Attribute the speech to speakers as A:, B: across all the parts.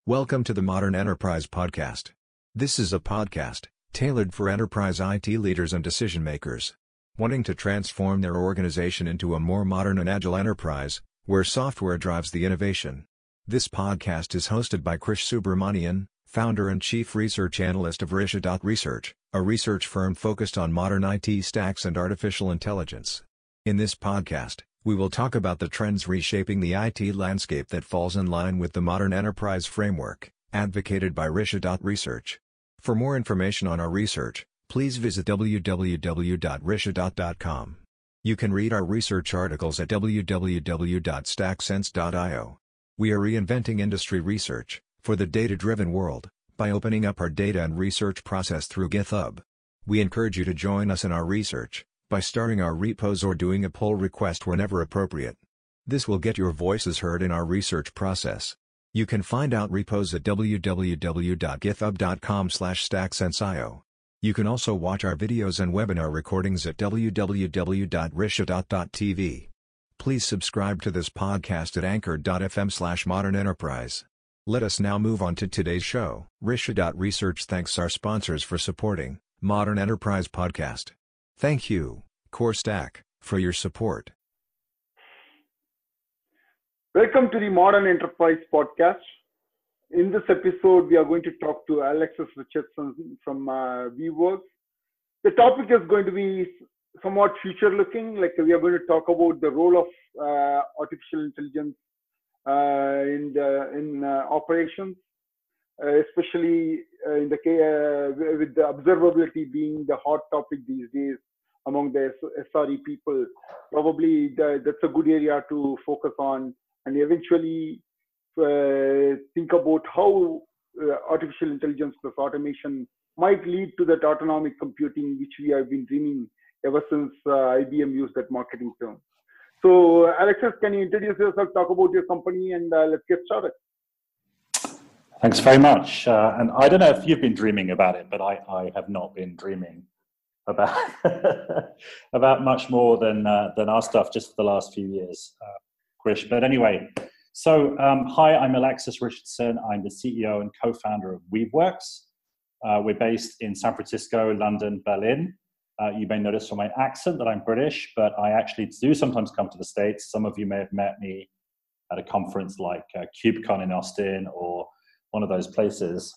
A: Welcome to the Modern Enterprise Podcast. This is a podcast tailored for enterprise IT leaders and decision makers wanting to transform their organization into a more modern and agile enterprise, where software drives the innovation. This podcast is hosted by Krish Subramanian, founder and chief research analyst of Risha Research, a research firm focused on modern IT stacks and artificial intelligence. In this podcast, we will talk about the trends reshaping the IT landscape that falls in line with the modern enterprise framework, advocated by Risha Research. For more information on our research, please visit www.risha.com. You can read our research articles at www.stacksense.io. We are reinventing industry research for the data-driven world by opening up our data and research process through GitHub. We encourage you to join us in our research by starting our repos or doing a pull request whenever appropriate. This will get your voices heard in our research process. You can find out repos at www.github.com/stacksense.io. You can also watch our videos and webinar recordings at www.risha.tv. Please subscribe to this podcast at anchor.fm/modernenterprise. Let us now move on to today's show. Risha Research thanks our sponsors for supporting Modern Enterprise Podcast. Thank you, CoreStack, for your support.
B: Welcome to the Modern Enterprise Podcast. In this episode, we are going to talk to Alexis Richardson from Weaveworks. The topic is going to be somewhat future-looking. Like, we are going to talk about the role of artificial intelligence in operations, especially with the observability being the hot topic these days among the SRE people. Probably that's a good area to focus on, and eventually think about how artificial intelligence plus automation might lead to that autonomic computing, which we have been dreaming ever since IBM used that marketing term. So, Alexis, can you introduce yourself, talk about your company, and let's get started.
C: Thanks very much. And I don't know if you've been dreaming about it, but I have not been dreaming about about much more than our stuff just for the last few years, Krish. But anyway, so hi, I'm Alexis Richardson. I'm the CEO and co-founder of Weaveworks. We're based in San Francisco, London, Berlin. You may notice from my accent that I'm British, but I actually do sometimes come to the States. Some of you may have met me at a conference like KubeCon in Austin or one of those places.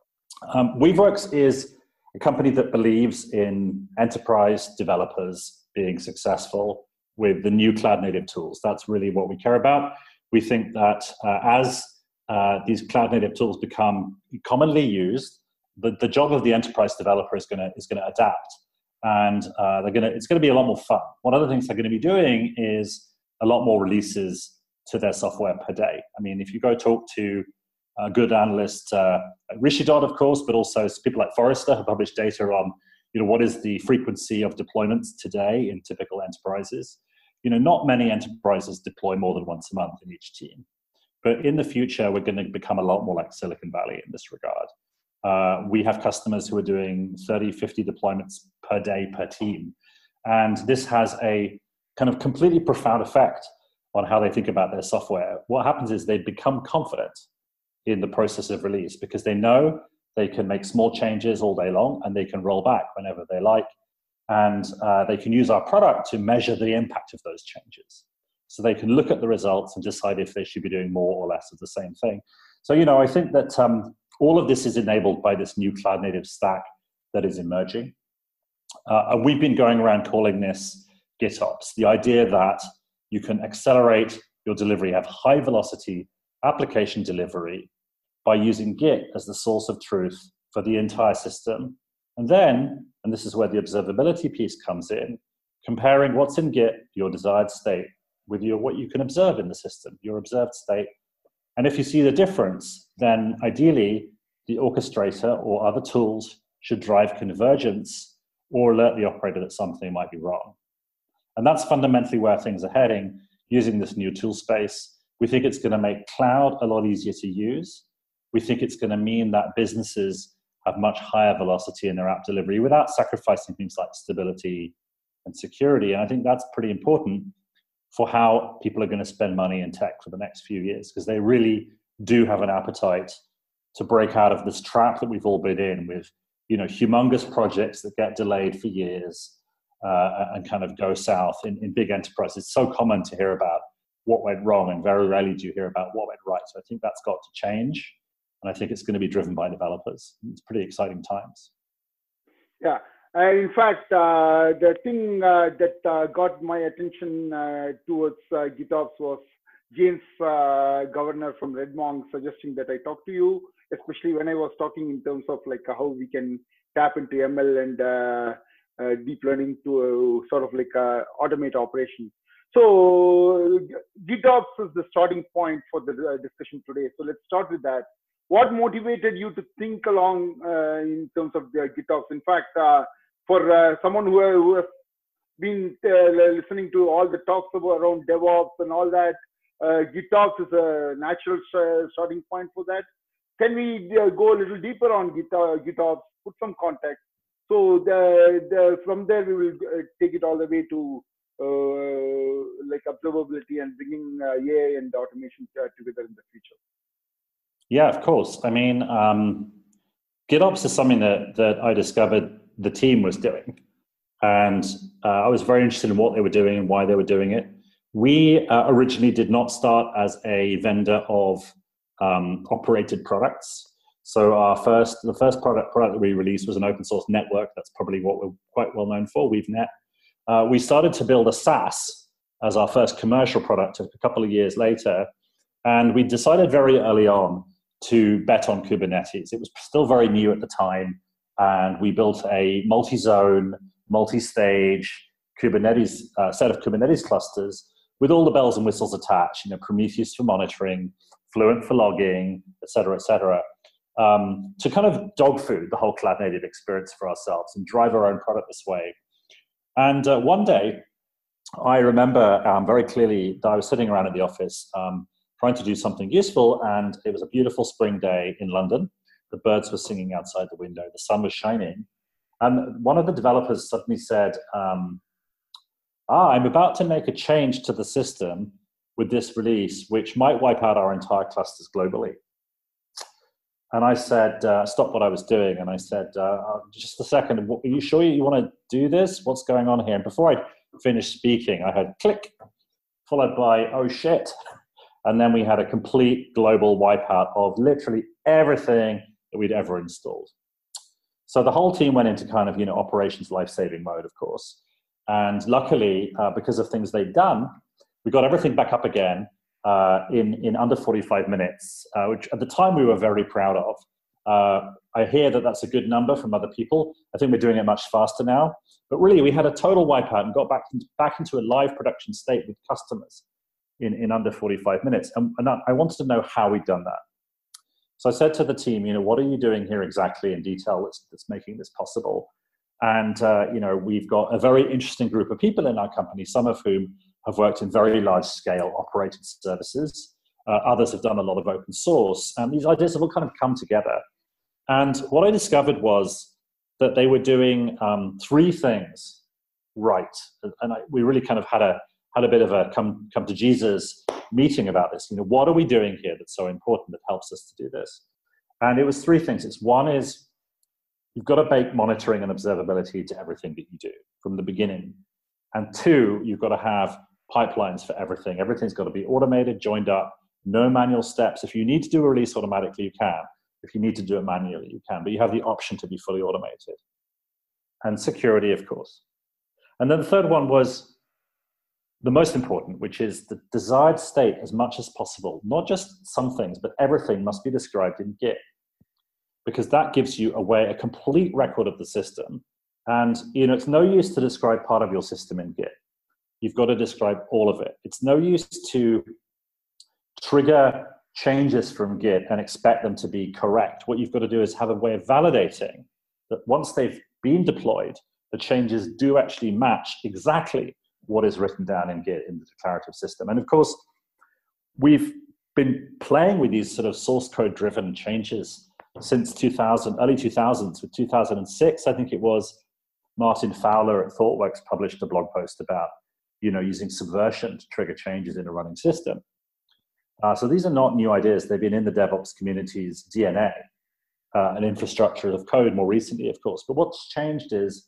C: Weaveworks is a company that believes in enterprise developers being successful with the new cloud-native tools. That's really what we care about. We think that as these cloud-native tools become commonly used, the job of the enterprise developer is going to adapt, and it's going to be a lot more fun. One of the things they're going to be doing is a lot more releases to their software per day. I mean, if you go talk to a good analyst, Risha, of course, but also people like Forrester who publish data on, what is the frequency of deployments today in typical enterprises. Not many enterprises deploy more than once a month in each team. But in the future, we're going to become a lot more like Silicon Valley in this regard. We have customers who are doing 30, 50 deployments per day per team. And this has a kind of completely profound effect on how they think about their software. What happens is they become confident in the process of release because they know they can make small changes all day long and they can roll back whenever they like. And they can use our product to measure the impact of those changes. So they can look at the results and decide if they should be doing more or less of the same thing. So, I think that all of this is enabled by this new cloud native stack that is emerging. And we've been going around calling this GitOps, the idea that you can accelerate your delivery, have high velocity application delivery by using Git as the source of truth for the entire system. And then, and this is where the observability piece comes in, comparing what's in Git, your desired state, with what you can observe in the system, your observed state. And if you see the difference, then ideally the orchestrator or other tools should drive convergence or alert the operator that something might be wrong. And that's fundamentally where things are heading using this new tool space. We think it's going to make cloud a lot easier to use. We think it's going to mean that businesses have much higher velocity in their app delivery without sacrificing things like stability and security. And I think that's pretty important for how people are going to spend money in tech for the next few years, because they really do have an appetite to break out of this trap that we've all been in with, humongous projects that get delayed for years and kind of go south in big enterprises. It's so common to hear about what went wrong, and very rarely do you hear about what went right. So I think that's got to change, and I think it's going to be driven by developers. It's pretty exciting times.
B: Yeah. In fact, the thing that got my attention towards GitOps was James Governor from Redmond suggesting that I talk to you, especially when I was talking in terms of like how we can tap into ML and deep learning to sort of like automate operations. So GitOps is the starting point for the discussion today. So let's start with that. What motivated you to think along in terms of the GitOps? In fact, for someone who has been listening to all the talks around DevOps and all that, GitOps is a natural starting point for that. Can we go a little deeper on GitOps, put some context? So from there, we will take it all the way to like observability and bringing AI and automation together in the future.
C: Yeah, of course. I mean, GitOps is something that I discovered the team was doing. And I was very interested in what they were doing and why they were doing it. We originally did not start as a vendor of operated products. So the first product that we released was an open source network. That's probably what we're quite well known for, WeaveNet. We started to build a SaaS as our first commercial product a couple of years later. And we decided very early on to bet on Kubernetes. It was still very new at the time. And we built a multi-zone, multi-stage Kubernetes set of Kubernetes clusters with all the bells and whistles attached, Prometheus for monitoring, Fluent for logging, et cetera, to kind of dog food the whole cloud native experience for ourselves and drive our own product this way. And one day, I remember very clearly that I was sitting around at the office trying to do something useful, and it was a beautiful spring day in London. The birds were singing outside the window, the sun was shining, and one of the developers suddenly said, I'm about to make a change to the system with this release, which might wipe out our entire clusters globally. And I said, stop what I was doing. And I said, just a second, are you sure you want to do this? What's going on here? And before I finished speaking, I had click, followed by, oh shit. And then we had a complete global wipeout of literally everything that we'd ever installed. So the whole team went into kind of, operations life-saving mode, of course. And luckily, because of things they'd done, we got everything back up again in under 45 minutes, which at the time we were very proud of. I hear that that's a good number from other people. I think we're doing it much faster now. But really, we had a total wipeout and got back into a live production state with customers in under 45 minutes. And I wanted to know how we'd done that. So I said to the team, what are you doing here exactly in detail that's making this possible? And, we've got a very interesting group of people in our company, some of whom have worked in very large scale operated services. Others have done a lot of open source. And these ideas have all kind of come together. And what I discovered was that they were doing three things right. And we really kind of had a bit of a come to Jesus meeting about this. What are we doing here that's so important that helps us to do this? And it was three things. One is you've got to bake monitoring and observability to everything that you do from the beginning. And two, you've got to have pipelines for everything. Everything's got to be automated, joined up, no manual steps. If you need to do a release automatically, you can. If you need to do it manually, you can. But you have the option to be fully automated. And security, of course. And then the third one was the most important, which is the desired state as much as possible. Not just some things, but everything must be described in Git. Because that gives you a complete record of the system. And it's no use to describe part of your system in Git. You've got to describe all of it. It's no use to trigger changes from Git and expect them to be correct. What you've got to do is have a way of validating that once they've been deployed, the changes do actually match exactly what is written down in Git in the declarative system. And of course, we've been playing with these sort of source code driven changes since early 2000s. With 2006, I think it was, Martin Fowler at ThoughtWorks published a blog post about, using subversion to trigger changes in a running system. So these are not new ideas. They've been in the DevOps community's DNA, an infrastructure of code more recently, of course. But what's changed is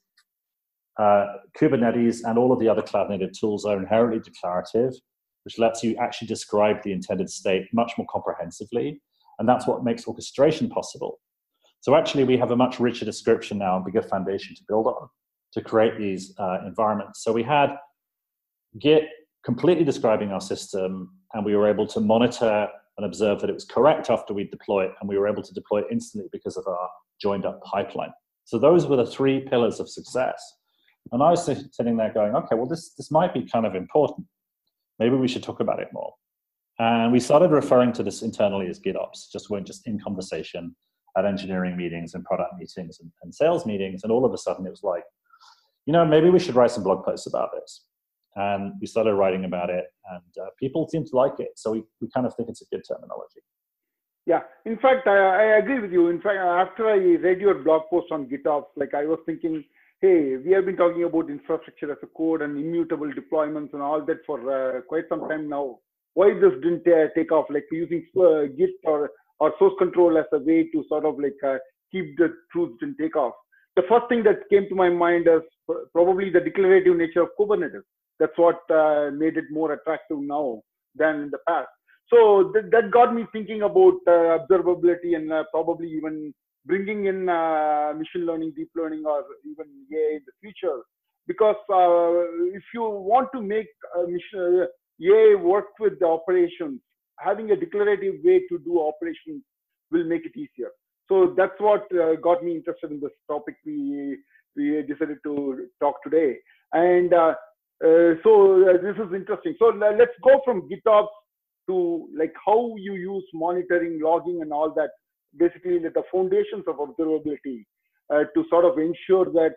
C: Kubernetes and all of the other cloud-native tools are inherently declarative, which lets you actually describe the intended state much more comprehensively. And that's what makes orchestration possible. So actually, we have a much richer description now, a bigger foundation to build on to create these environments. So we had Git completely describing our system, and we were able to monitor and observe that it was correct after we deploy it, and we were able to deploy it instantly because of our joined up pipeline. So those were the 3 pillars of success. And I was sitting there going, okay, well, this might be kind of important. Maybe we should talk about it more. And we started referring to this internally as GitOps, just in conversation at engineering meetings and product meetings and sales meetings. And all of a sudden it was like, maybe we should write some blog posts about this. And we started writing about it, and people seem to like it. So we kind of think it's a good terminology.
B: Yeah, in fact, I agree with you. In fact, after I read your blog post on GitOps, I was thinking, hey, we have been talking about infrastructure as a code and immutable deployments and all that for quite some time now. Why this didn't take off, using Git or source control as a way to sort of keep the truth didn't take off. The first thing that came to my mind is probably the declarative nature of Kubernetes. That's what made it more attractive now than in the past. So that got me thinking about observability and probably even bringing in machine learning, deep learning, or even AI in the future. Because if you want to make AI work with the operations, having a declarative way to do operations will make it easier. So that's what got me interested in this topic we decided to talk today. And so this is interesting. So let's go from GitOps to how you use monitoring, logging, and all that. Basically, the foundations of observability to sort of ensure that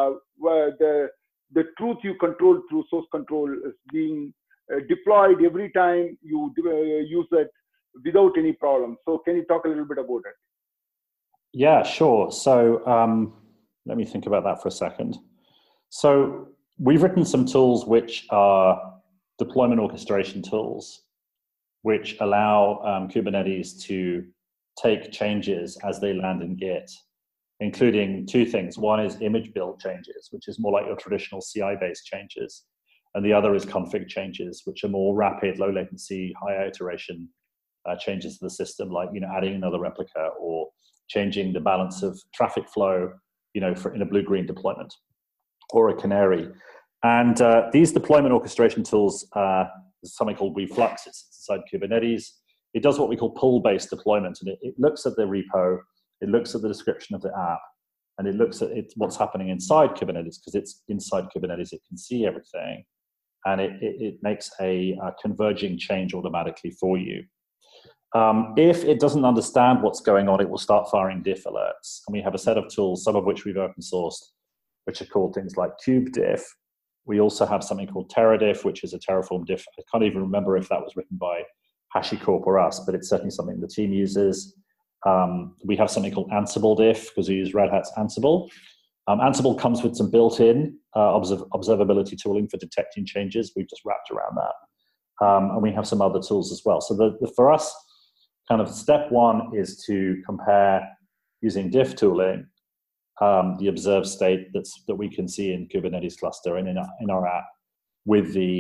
B: the truth you control through source control is being deployed every time you use it without any problem. So can you talk a little bit about it?
C: Yeah, sure. So let me think about that for a second. So we've written some tools which are deployment orchestration tools, which allow Kubernetes to take changes as they land in Git, including 2 things. One is image build changes, which is more like your traditional CI-based changes. And the other is config changes, which are more rapid, low latency, high iteration changes to the system, like adding another replica or changing the balance of traffic flow, in a blue-green deployment or a canary. And these deployment orchestration tools, there's something called Reflux. It's inside Kubernetes. It does what we call pull-based deployment, and it looks at the repo, it looks at the description of the app, and it looks at what's happening inside Kubernetes, because it's inside Kubernetes, it can see everything, and it makes a converging change automatically for you. If it doesn't understand what's going on, it will start firing diff alerts, and we have a set of tools, some of which we've open sourced, which are called things like kubediff. We also have something called Teradiff, which is a Terraform diff. I can't even remember if that was written by HashiCorp or us, but it's certainly something the team uses. We have something called Ansible diff, because we use Red Hat's Ansible. Ansible comes with some built-in observability tooling for detecting changes. We've just wrapped around that. And we have some other tools as well. So for us, kind of step 1 is to compare using diff tooling, the observed state that we can see in Kubernetes cluster and in our app with the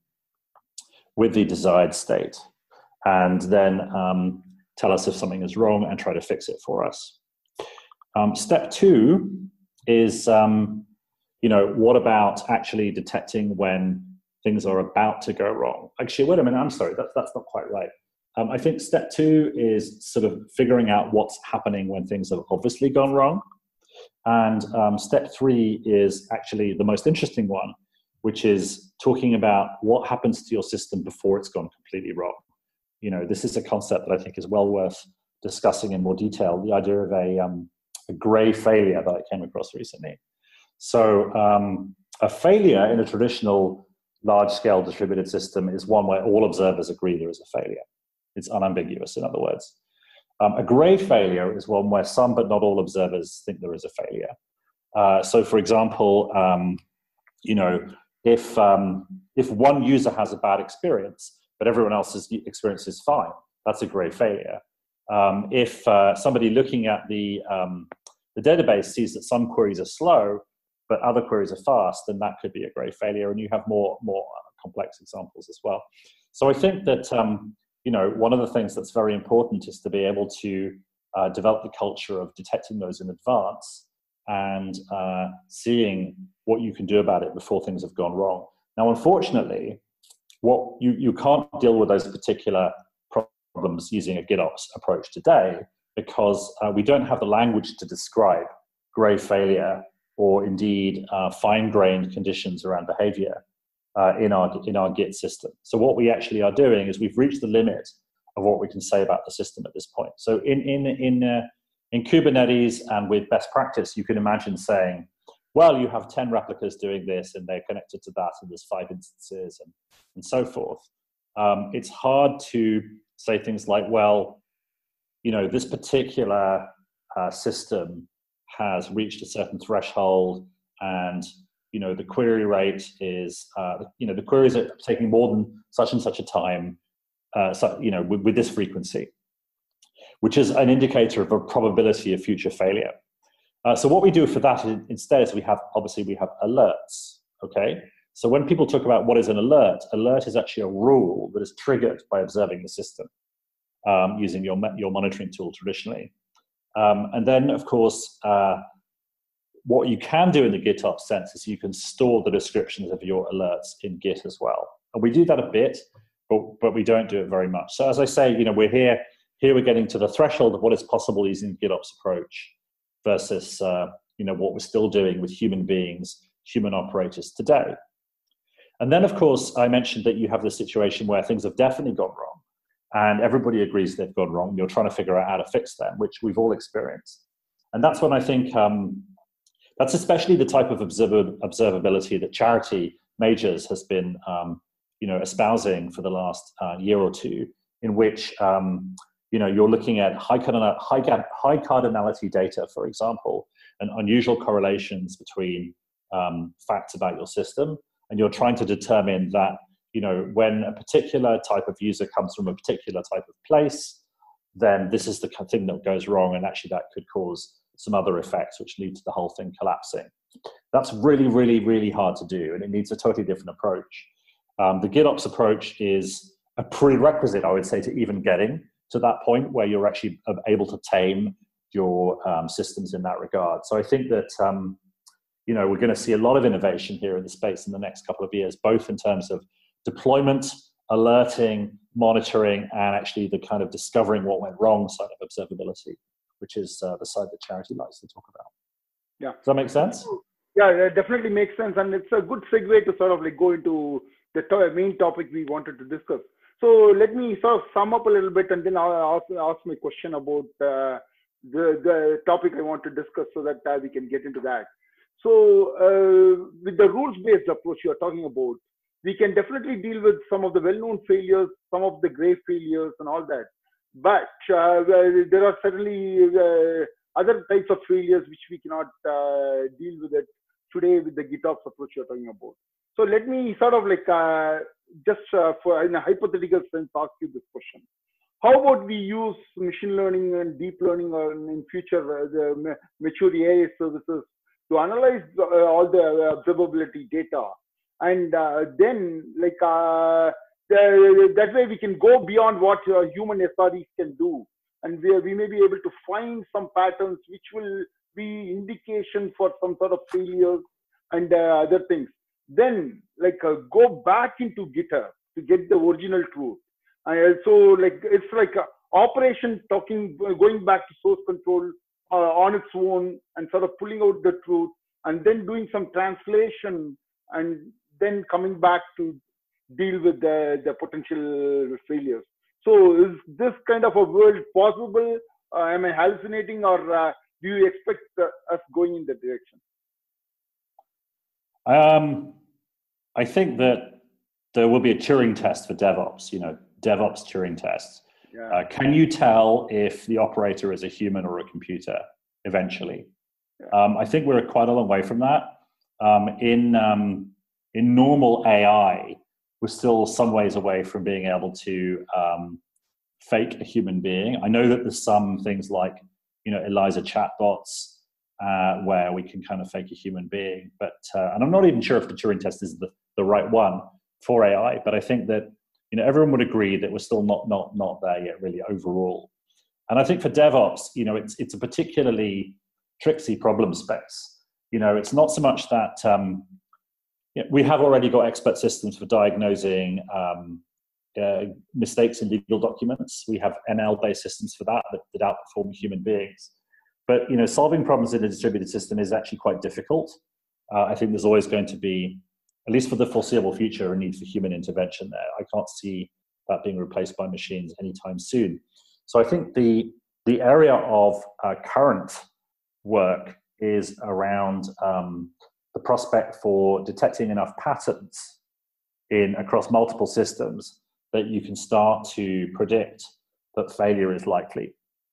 C: desired state, and then tell us if something is wrong and try to fix it for us. Step 2 is, what about actually detecting when things are about to go wrong? Actually, wait a minute, I'm sorry, that's not quite right. I think step 2 is sort of figuring out what's happening when things have obviously gone wrong. And step 3 is actually the most interesting one, which is talking about what happens to your system before it's gone completely wrong. This is a concept that I think is well worth discussing in more detail, the idea of a gray failure that I came across recently. So a failure in a traditional large-scale distributed system is one where all observers agree there is a failure. It's unambiguous, in other words. A gray failure is one where some but not all observers think there is a failure. So for example, if one user has a bad experience, but everyone else's experience is fine. That's a grave failure. If somebody looking at the database sees that some queries are slow, but other queries are fast, then that could be a grave failure, and you have more complex examples as well. So I think that one of the things that's very important is to be able to develop the culture of detecting those in advance and seeing what you can do about it before things have gone wrong. Now, unfortunately, what you can't deal with those particular problems using a GitOps approach today, because we don't have the language to describe grave failure or indeed fine-grained conditions around behavior in our Git system. So what we actually are doing is we've reached the limit of what we can say about the system at this point. So in Kubernetes and with best practice, you can imagine saying, well, you have 10 replicas doing this and they're connected to that and there's 5 instances and so forth. It's hard to say things like, well, this particular system has reached a certain threshold and the query rate is the queries are taking more than such and such a time with this frequency, which is an indicator of a probability of future failure. So what we do for that instead is we have alerts. Okay, so when people talk about what is an alert is actually a rule that is triggered by observing the system using your monitoring tool traditionally. And then, of course, what you can do in the GitOps sense is you can store the descriptions of your alerts in Git as well. And we do that a bit, but we don't do it very much. So as I say, we're here we're getting to the threshold of what is possible using the GitOps approach versus, what we're still doing with human beings, human operators today. And then, of course, I mentioned that you have the situation where things have definitely gone wrong and everybody agrees they've gone wrong. You're trying to figure out how to fix them, which we've all experienced. And that's when I think that's especially the type of observability that Charity Majors has been, espousing for the last year or two, in which, you're looking at high cardinality data, for example, and unusual correlations between facts about your system, and you're trying to determine that, when a particular type of user comes from a particular type of place, then this is the kind of thing that goes wrong, and actually that could cause some other effects which lead to the whole thing collapsing. That's really, really, really hard to do, and it needs a totally different approach. The GitOps approach is a prerequisite, I would say, to even getting to that point where you're actually able to tame your systems in that regard. So I think that we're going to see a lot of innovation here in the space in the next couple of years, both in terms of deployment, alerting, monitoring, and actually the kind of discovering what went wrong side of observability, which is the side that Charity likes to talk about.
B: Yeah.
C: Does that make sense?
B: Yeah, it definitely makes sense. And it's a good segue to sort of go into the main topic we wanted to discuss. So let me sort of sum up a little bit, and then I'll ask my question about the topic I want to discuss so that we can get into that. So with the rules-based approach you're talking about, we can definitely deal with some of the well-known failures, some of the grave failures and all that. But there are certainly other types of failures which we cannot deal with it today with the GitOps approach you're talking about. So let me sort of for in a hypothetical sense ask you this question. How about we use machine learning and deep learning or in future the mature AI services to analyze all the observability data, and then that way we can go beyond what human SREs can do, and we may be able to find some patterns which will be indication for some sort of failures and other things. Then go back into GitHub to get the original truth. So it's like a operation going back to source control on its own and sort of pulling out the truth and then doing some translation and then coming back to deal with the potential failures. So is this kind of a world possible? Am I hallucinating, or do you expect us going in that direction?
C: I think that there will be a Turing test for DevOps, DevOps Turing tests. Yeah. Can you tell if the operator is a human or a computer eventually? Yeah. I think we're quite a long way from that. In normal AI, we're still some ways away from being able to fake a human being. I know that there's some things like, ELIZA chatbots where we can kind of fake a human being, but and I'm not even sure if the Turing test is the right one for AI, but I think that everyone would agree that we're still not there yet, really, overall. And I think for DevOps, it's a particularly tricksy problem space. It's not so much that we have already got expert systems for diagnosing mistakes in legal documents. We have ML-based systems for that outperform human beings. But solving problems in a distributed system is actually quite difficult. I think there's always going to be, at least for the foreseeable future, a need for human intervention there. I can't see that being replaced by machines anytime soon. So I think the area of current work is around the prospect for detecting enough patterns across multiple systems that you can start to predict that failure is likely.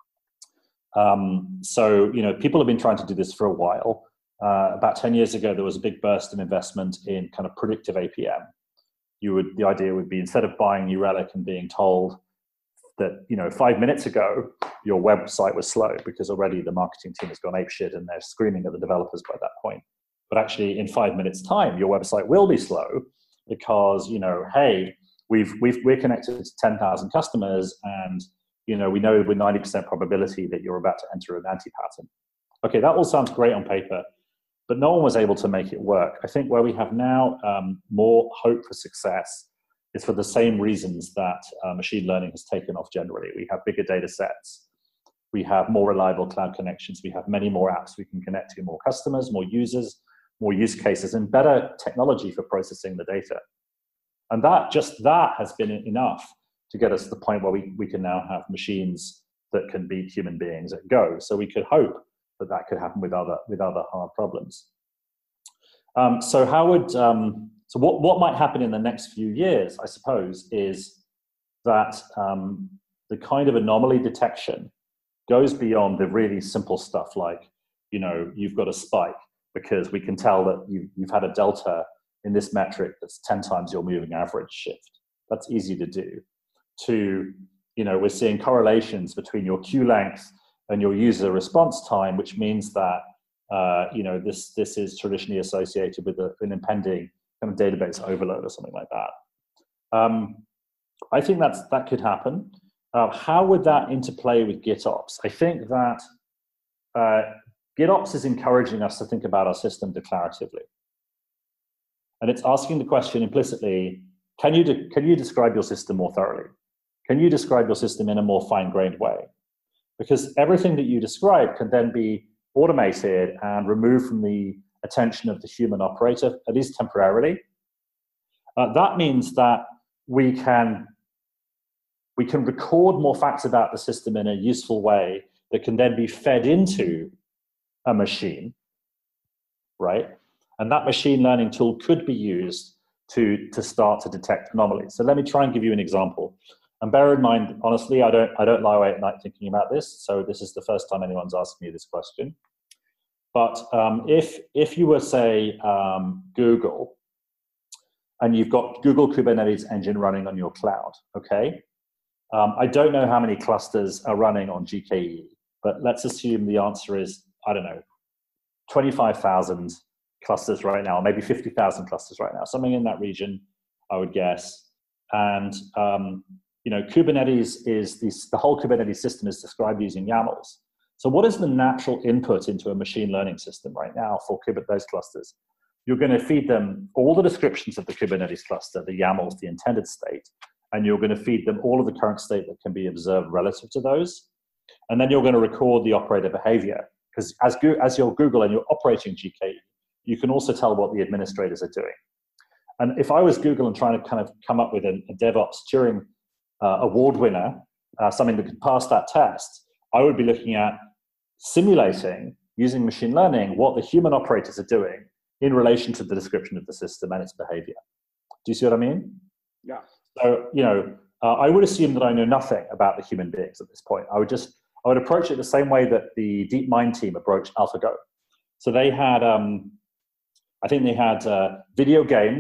C: So people have been trying to do this for a while. About 10 years ago, there was a big burst of investment in kind of predictive APM. The idea would be, instead of buying New Relic and being told that 5 minutes ago your website was slow because already the marketing team has gone apeshit and they're screaming at the developers by that point. But actually, in 5 minutes' time, your website will be slow because hey, we're connected to 10,000 customers, and we know with 90% probability that you're about to enter an anti-pattern. Okay, that all sounds great on paper, but no one was able to make it work. I think where we have now more hope for success is for the same reasons that machine learning has taken off generally. We have bigger data sets. We have more reliable cloud connections. We have many more apps we can connect to, more customers, more users, more use cases, and better technology for processing the data. And that has been enough to get us to the point where we can now have machines that can beat human beings at Go. So we could hope that could happen with other hard problems. So what might happen in the next few years, I suppose, is that the kind of anomaly detection goes beyond the really simple stuff like, you've got a spike because we can tell that you've had a delta in this metric that's 10 times your moving average shift. That's easy to do. To, we're seeing correlations between your queue length and your user response time, which means that, this is traditionally associated with an impending kind of database overload or something like that. I think that could happen. How would that interplay with GitOps? I think that GitOps is encouraging us to think about our system declaratively. And it's asking the question implicitly, can you describe your system more thoroughly? Can you describe your system in a more fine-grained way? Because everything that you describe can then be automated and removed from the attention of the human operator, at least temporarily. That means that we can record more facts about the system in a useful way that can then be fed into a machine, right? And that machine learning tool could be used to start to detect anomalies. So let me try and give you an example. And bear in mind, honestly, I don't lie awake at night thinking about this. So this is the first time anyone's asked me this question. But if you were, say, Google, and you've got Google Kubernetes engine running on your cloud, okay? I don't know how many clusters are running on GKE, but let's assume the answer is, 25,000 clusters right now, maybe 50,000 clusters right now, something in that region, I would guess. And Kubernetes the whole Kubernetes system is described using YAMLs. So what is the natural input into a machine learning system right now for those clusters? You're going to feed them all the descriptions of the Kubernetes cluster, the YAMLs, the intended state, and you're going to feed them all of the current state that can be observed relative to those. And then you're going to record the operator behavior, because as you're Google and you're operating GKE, you can also tell what the administrators are doing. And if I was Google and trying to kind of come up with a DevOps Turing award winner, something that could pass that test, I would be looking at simulating, using machine learning, what the human operators are doing in relation to the description of the system and its behavior. Do you see what I mean?
B: Yeah.
C: So, I would assume that I know nothing about the human beings at this point. I would approach it the same way that the DeepMind team approached AlphaGo. So they had, I think they had video games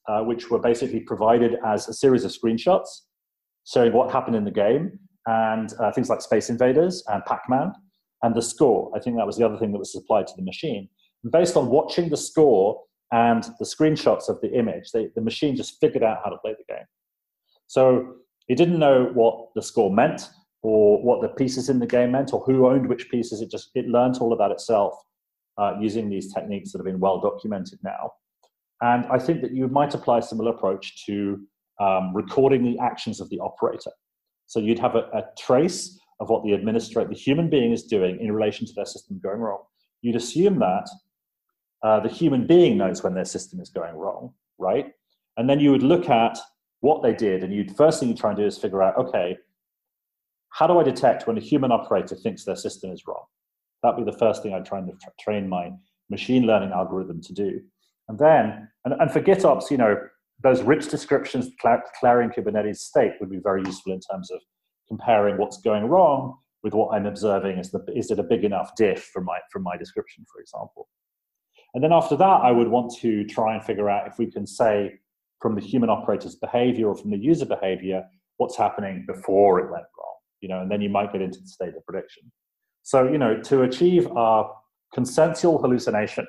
C: which were basically provided as a series of screenshots showing what happened in the game, and things like Space Invaders and Pac-Man, and the score. I think that was the other thing that was supplied to the machine. And based on watching the score and the screenshots of the image, the machine just figured out how to play the game. So it didn't know what the score meant, or what the pieces in the game meant, or who owned which pieces. It learned all about itself using these techniques that have been well documented now. And I think that you might apply a similar approach to recording the actions of the operator. So you'd have a trace of what the administrator, the human being, is doing in relation to their system going wrong. You'd assume that the human being knows when their system is going wrong, right? And then you would look at what they did, and first thing you try and do is figure out, okay, how do I detect when a human operator thinks their system is wrong? That'd be the first thing I'd try and train my machine learning algorithm to do. And then, and for GitOps, those rich descriptions declaring Kubernetes state would be very useful in terms of comparing what's going wrong with what I'm observing. Is it a big enough diff from my description, for example? And then after that, I would want to try and figure out if we can say from the human operator's behavior or from the user behavior, what's happening before it went wrong, and then you might get into the state of prediction. So, to achieve our consensual hallucination,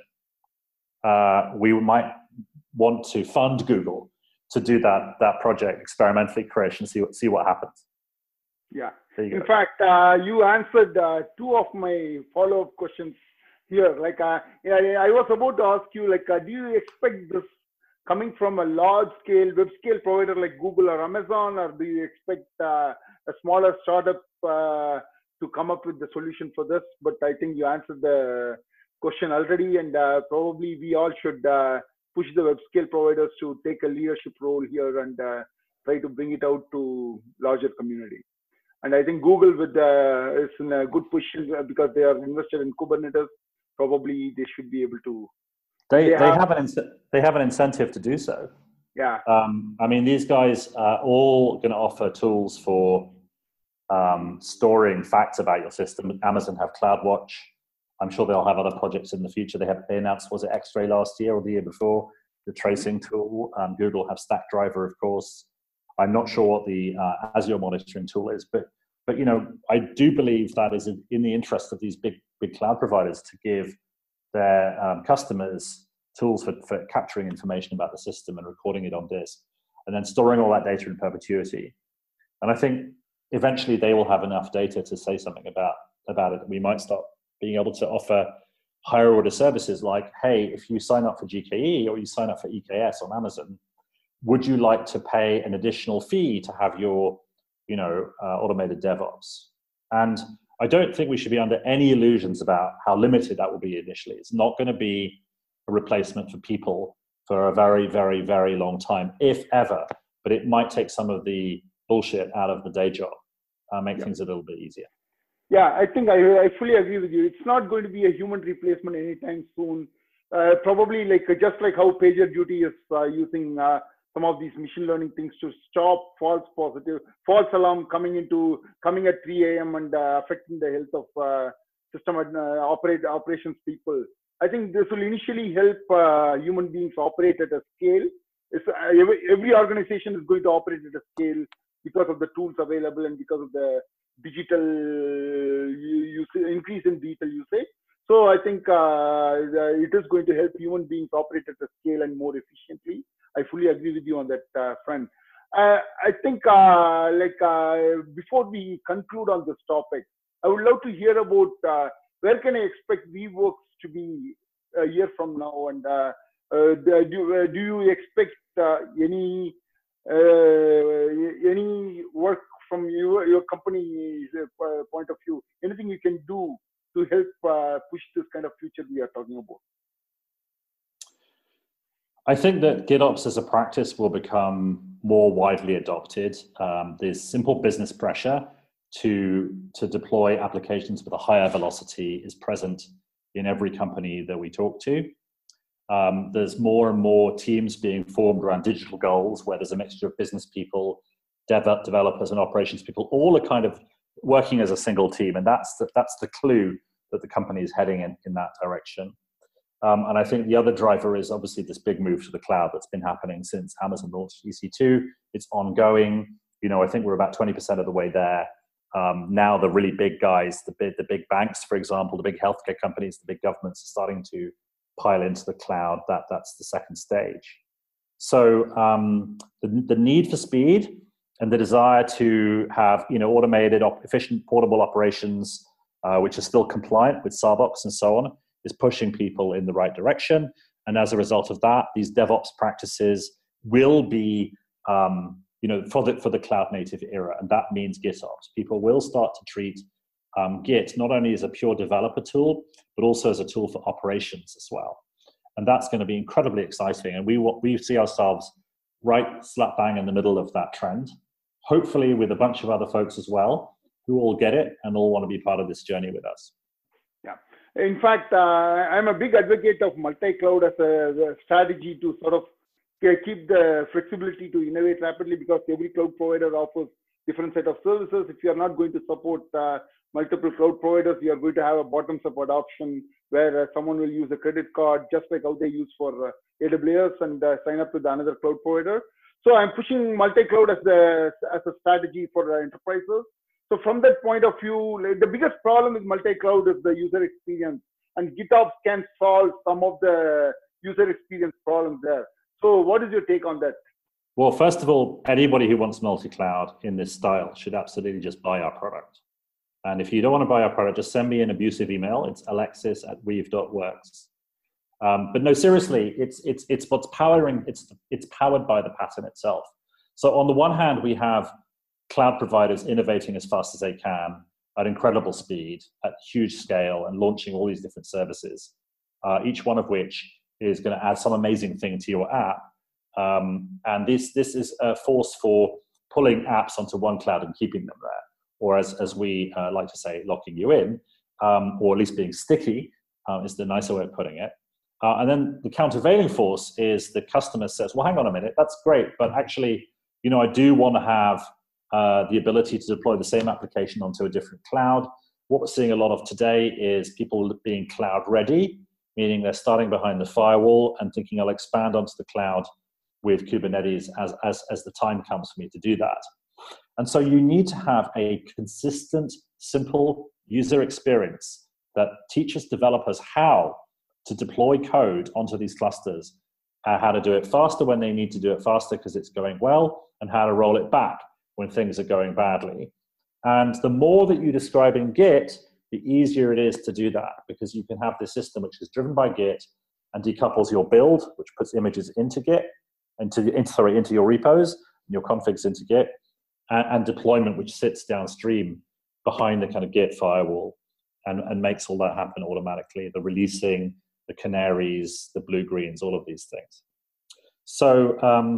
C: we might want to fund Google to do that project experimentally creation, see what happens.
B: Yeah. In fact, you answered two of my follow-up questions here. I was about to ask you, do you expect this coming from a large-scale web-scale provider like Google or Amazon, or do you expect a smaller startup to come up with the solution for this? But I think you answered the question already, and probably we all should push the web-scale providers to take a leadership role here and try to bring it out to larger community. And I think Google is in a good position because they are invested in Kubernetes. Probably they should be able to. They have an incentive to do so. Yeah.
C: These guys are all going to offer tools for storing facts about your system. Amazon have CloudWatch. I'm sure they'll have other projects in the future. They announced, was it X-Ray last year or the year before, the tracing tool. Google have Stackdriver, of course. I'm not sure what the Azure monitoring tool is, but I do believe that is in the interest of these big cloud providers to give their customers tools for capturing information about the system and recording it on disk, and then storing all that data in perpetuity. And I think eventually they will have enough data to say something about it. We might start being able to offer higher order services like, hey, if you sign up for GKE or you sign up for EKS on Amazon, would you like to pay an additional fee to have your automated DevOps? And I don't think we should be under any illusions about how limited that will be initially. It's not going to be a replacement for people for a very, very, very long time, if ever. But it might take some of the bullshit out of the day job, make things a little bit easier.
B: Yeah, I think I fully agree with you. It's not going to be a human replacement anytime soon. Probably just like how PagerDuty is using some of these machine learning things to stop false alarm coming at 3 a.m. and affecting the health of system operations people. I think this will initially help human beings operate at a scale. Every organization is going to operate at a scale because of the tools available and because of the digital increase in digital usage. So I think it is going to help human beings operate at a scale and more efficiently. I fully agree with you on that front. I think before we conclude on this topic, I would love to hear about where can I expect Weaveworks to be a year from now, and do you expect any work from your company's point of view? Anything you can do to help push this kind of future we are talking about?
C: I think that GitOps as a practice will become more widely adopted. There's simple business pressure to deploy applications with a higher velocity is present in every company that we talk to. There's more and more teams being formed around digital goals where there's a mixture of business people, developers and operations people, all are kind of working as a single team. And that's the clue that the company is heading in that direction. And I think the other driver is obviously this big move to the cloud that's been happening since Amazon launched EC2. It's ongoing. I think we're about 20% of the way there. Now the really big guys, the big banks, for example, the big healthcare companies, the big governments are starting to pile into the cloud. That's the second stage. So the need for speed and the desire to have automated, efficient, portable operations, which are still compliant with SARBOX and so on, is pushing people in the right direction. And as a result of that, these DevOps practices will be for the cloud native era, and that means GitOps. People will start to treat Git not only as a pure developer tool, but also as a tool for operations as well. And that's going to be incredibly exciting. And we see ourselves right slap bang in the middle of that trend, hopefully with a bunch of other folks as well, who all get it and all want to be part of this journey with us.
B: Yeah. In fact, I'm a big advocate of multi-cloud as a strategy to sort of keep the flexibility to innovate rapidly, because every cloud provider offers different set of services. If you are not going to support multiple cloud providers, you are going to have a bottoms-up adoption where someone will use a credit card just like how they use for AWS and sign up with another cloud provider. So I'm pushing multi-cloud as a strategy for enterprises. So from that point of view, the biggest problem with multi-cloud is the user experience, and GitOps can solve some of the user experience problems there. So what is your take on that?
C: Well, first of all, anybody who wants multi-cloud in this style should absolutely just buy our product. And if you don't want to buy our product, just send me an abusive email. It's alexis@weave.works. But no, seriously, it's what's powering. It's powered by the pattern itself. So on the one hand, we have cloud providers innovating as fast as they can at incredible speed, at huge scale, and launching all these different services, each one of which is going to add some amazing thing to your app. And this is a force for pulling apps onto one cloud and keeping them there, or as we like to say, locking you in, or at least being sticky is the nicer way of putting it. And then the countervailing force is the customer says, well, hang on a minute, that's great, but actually, I do want to have the ability to deploy the same application onto a different cloud. What we're seeing a lot of today is people being cloud ready, meaning they're starting behind the firewall and thinking, I'll expand onto the cloud with Kubernetes as the time comes for me to do that. And so you need to have a consistent, simple user experience that teaches developers how to deploy code onto these clusters, how to do it faster when they need to do it faster because it's going well, and how to roll it back when things are going badly. And the more that you describe in Git, the easier it is to do that, because you can have this system which is driven by Git and decouples your build, which puts images into Git, into your repos, and your configs into Git, and deployment, which sits downstream behind the kind of Git firewall and makes all that happen automatically. The releasing, the canaries, the blue-greens, all of these things. So,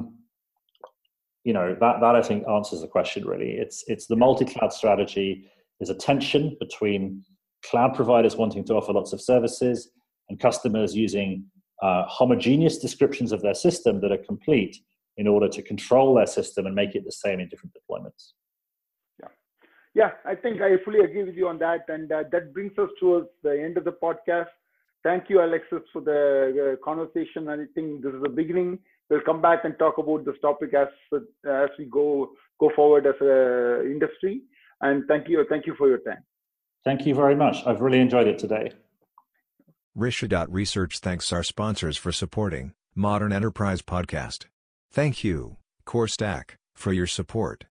C: that I think answers the question really. It's the multi-cloud strategy. There's a tension between cloud providers wanting to offer lots of services and customers using homogeneous descriptions of their system that are complete in order to control their system and make it the same in different deployments.
B: Yeah, I think I fully agree with you on that. And that brings us towards the end of the podcast. Thank you, Alexis, for the conversation. And I think this is the beginning. We'll come back and talk about this topic as we go forward as an industry. And thank you for your time.
C: Thank you very much. I've really enjoyed it today.
A: Risha.Research thanks our sponsors for supporting Modern Enterprise Podcast. Thank you, CoreStack, for your support.